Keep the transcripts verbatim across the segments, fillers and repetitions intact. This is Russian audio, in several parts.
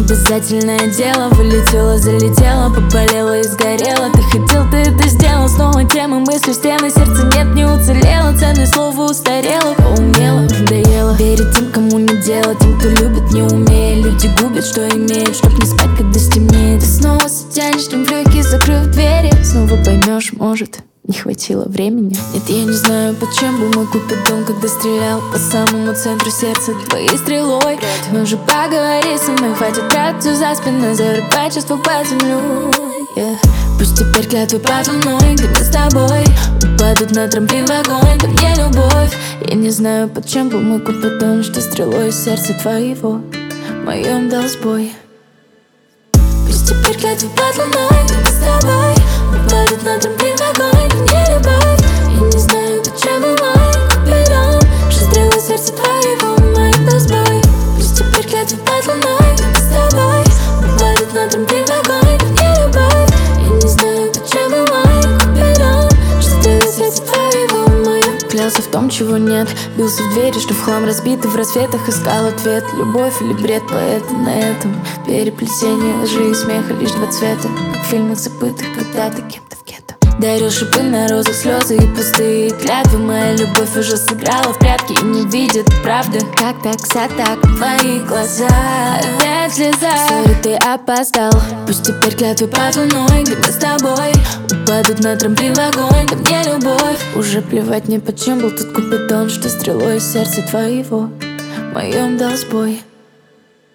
Обязательное дело, вылетело, залетело, поболело и сгорело. Ты хотел, ты это сделал, снова темы, мысли, стены, сердце нет, не уцелело. Ценное слово устарело, поумело, надоело верить тем, кому не дело, тем, кто любит, не умея. Люди губят, что имеют, чтоб не спать, когда стемнеет. Ты снова затянешь там брюки, закрыв двери. Снова поймешь, может, не хватило времени. Нет, я не знаю, почему бы мой купить дом, когда стрелял по самому центру сердца твоей стрелой. Но же поговори со мной, хватит траться за спиной, зарывать чувства под землю. Yeah. Пусть теперь клятвы под луной, где мы с тобой упадут на трамплин в огонь, ко мне любовь. Я не знаю, почему бы мой купить дом, что стрелой из сердца твоего в моем дал сбой. Пусть теперь клятвы под луной, где мы с тобой упадут на трамплин в огонь, ко мне любовь. Я не знаю, почему мой купидон, что стрелой сердца твоего в моем дал сбой. Пусть теперь клятвы под луной, где мы с тобой упадут на трамплин в огонь, ко мне любовь. Я не знаю, почему мой купидон, что стрелой сердца твоего в моем. Клялся в том, чего нет, бился в двери, что в хлам разбиты, в рассветах искал ответ. Любовь или бред поэта на этом переплетение лжи и смеха, лишь два цвета, как в фильмах забытых когда-то кем-то в гетто. Дарил шипы на розах, слезы и пустые клятвы. Моя любовь уже сыграла в прятки и не видит правды. Как так, вся так, мои глаза опять слеза. Сори, ты опоздал. Пусть теперь клятвы под луной, где мы с тобой упадут на трамплин в огонь, ко мне любовь. Уже плевать мне, почем был тот купидон, что стрелой из сердца твоего в моем дал сбой.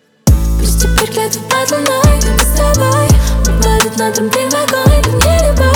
Пусть теперь клятвы под луной, где мы с тобой упадут на трамплин в огонь, ко мне любовь.